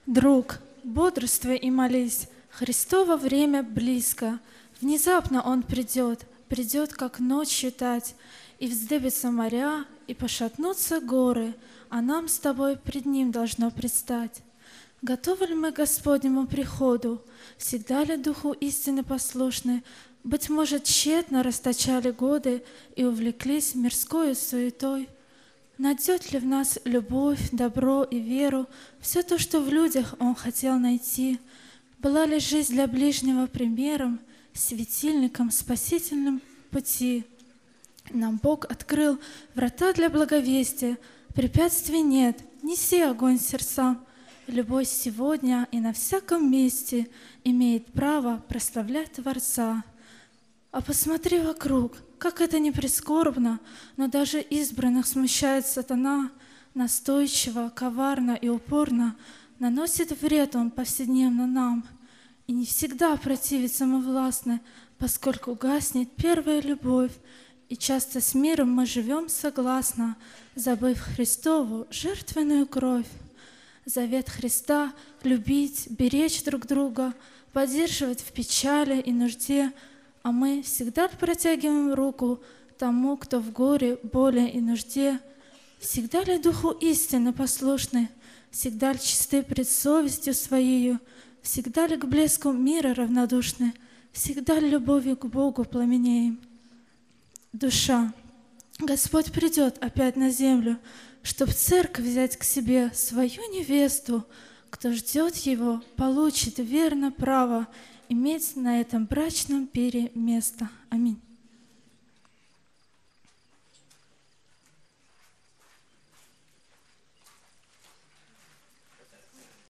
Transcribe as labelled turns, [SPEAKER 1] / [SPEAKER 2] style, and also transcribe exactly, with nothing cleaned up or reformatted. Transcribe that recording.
[SPEAKER 1] Друг, бодрствуй и молись, Христово время близко. Внезапно Он придет, придет, как ночью тать, и вздыбятся моря, и пошатнутся горы, а нам с тобой пред Ним должно предстать. Готовы ли мы к Господнему приходу? Всегда ли Духу истины послушны? Быть может, тщетно расточали годы и увлеклись мирскою суетой. Найдет ли в нас любовь, добро и веру, все то, что в людях Он хотел найти? Была ли жизнь для ближнего примером, светильником спасительным пути? Нам Бог открыл врата для благовестия, препятствий нет, неси огонь сердцам. Любовь сегодня и на всяком месте имеет право прославлять Творца. А посмотри вокруг, как это не прискорбно, но даже избранных смущает сатана, настойчиво, коварно и упорно наносит вред он повседневно нам. И не всегда противит самовластно, поскольку гаснет первая любовь, и часто с миром мы живем согласно, забыв Христову жертвенную кровь. Завет Христа — любить, беречь друг друга, поддерживать в печали и нужде, а мы всегда протягиваем руку тому, кто в горе, боли и нужде. Всегда ли Духу истины послушны? Всегда ли чисты пред совестью Своею? Всегда ли к блеску мира равнодушны? Всегда ли любовью к Богу пламенеем? Душа, Господь придет опять на землю, чтоб церковь взять к себе свою невесту. Кто ждет Его, получит верно право иметь на этом брачном пире место. Аминь.